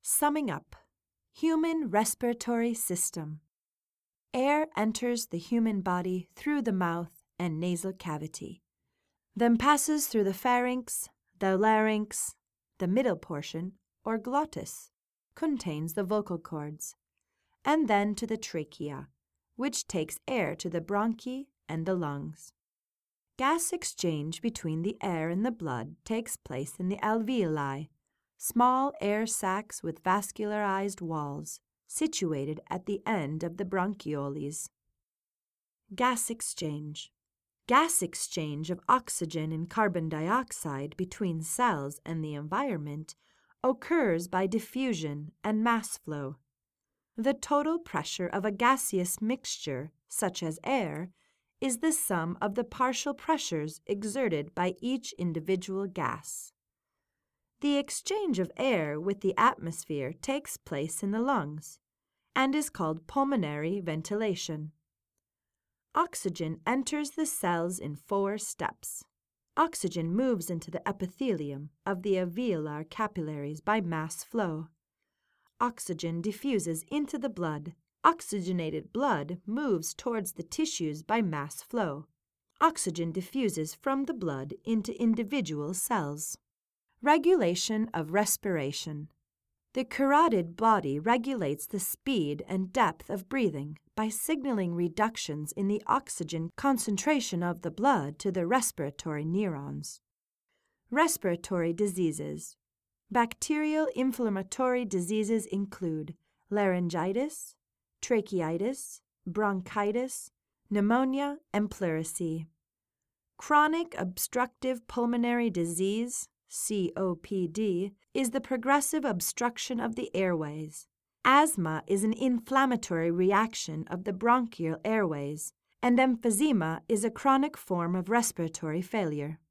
Summing up, human respiratory system. Air enters the human body through the mouth and nasal cavity, then passes through the pharynx, the larynx, the middle portion, or glottis, contains the vocal cords, and then to the trachea, which takes air to the bronchi and the lungs. Gas exchange between the air and the blood takes place in the alveoli, small air sacs with vascularized walls, situated at the end of the bronchioles. Gas exchange. Gas exchange of oxygen and carbon dioxide between cells and the environment occurs by diffusion and mass flow. The total pressure of a gaseous mixture, such as air, is the sum of the partial pressures exerted by each individual gas. The exchange of air with the atmosphere takes place in the lungs and is called pulmonary ventilation. Oxygen enters the cells in 4 steps. Oxygen moves into the epithelium of the alveolar capillaries by mass flow. Oxygen diffuses into the blood. Oxygenated blood moves towards the tissues by mass flow. Oxygen diffuses from the blood into individual cells. Regulation of respiration. The carotid body regulates the speed and depth of breathing by signaling reductions in the oxygen concentration of the blood to the respiratory neurons. Respiratory diseases. Bacterial inflammatory diseases include laryngitis, tracheitis, bronchitis, pneumonia, and pleurisy. Chronic obstructive pulmonary disease, COPD, is the progressive obstruction of the airways. Asthma is an inflammatory reaction of the bronchial airways, and emphysema is a chronic form of respiratory failure.